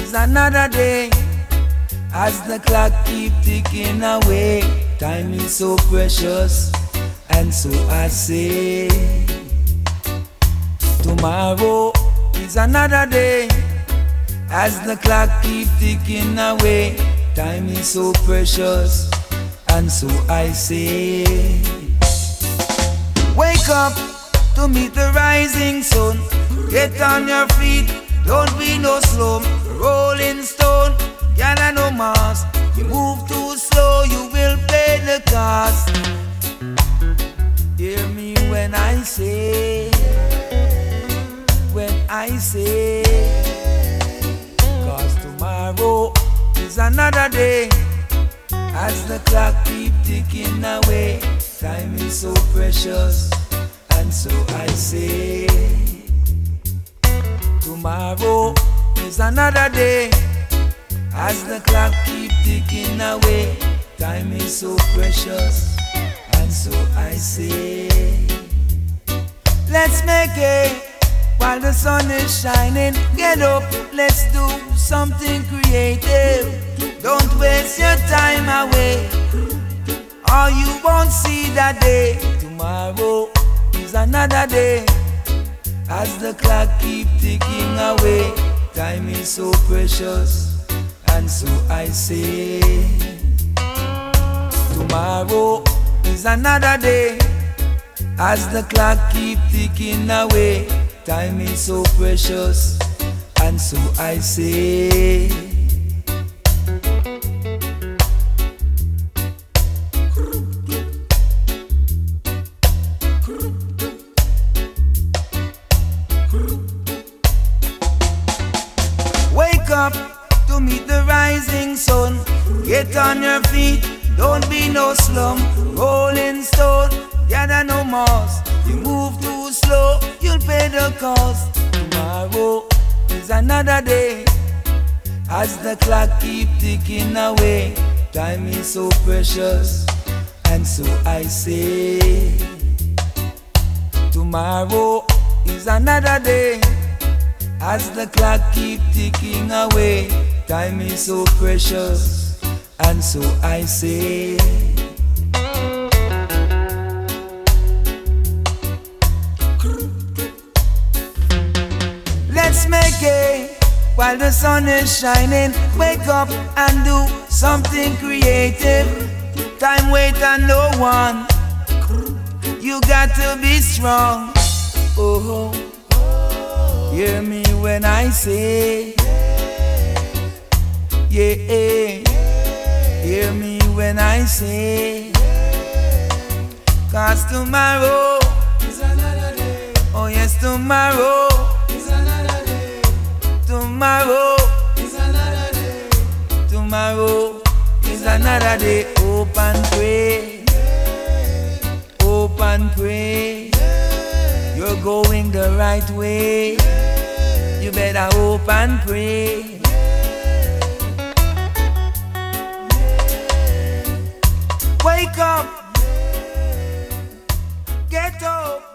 is another day. As the clock keep ticking away, time is so precious, and so I say, tomorrow is another day. As the clock keep ticking away, time is so precious, and so I say, wake up to meet the rising sun. Get on your feet, don't be no slum. Rolling stone, gather no mass. You move too slow, you will pay the cost. Hear me when I say, cause tomorrow is another day. As the clock keep ticking away, time is so precious, and so I say, tomorrow is another day. As the clock keep ticking away, time is so precious, and so I say, let's make it while the sun is shining. Get up, let's do something creative. Don't waste your time away, or you won't see that day. Tomorrow is another day. As the clock keep ticking away, time is so precious, and so I say, tomorrow is another day. As the clock keep ticking away, time is so precious, and so I say, wake up to meet the rising sun. Get on your feet, don't be no slum. Rolling stone, gather no moss. You move too slow, you'll pay the cost. Tomorrow is another day. As the clock keep ticking away, time is so precious, and so I say, tomorrow is another day. As the clock keep ticking away, time is so precious, and so I say, let's make it while the sun is shining. Wake up and do something creative. Time wait on no one. You got to be strong. Oh, hear me when I say, yeah. Hear me when I say, cause tomorrow is another day. Oh yes, tomorrow is another day. Tomorrow is another day. Tomorrow is another day. Hope and pray. Hope and pray. You're going the right way. You better hope and pray. Wake up, get up.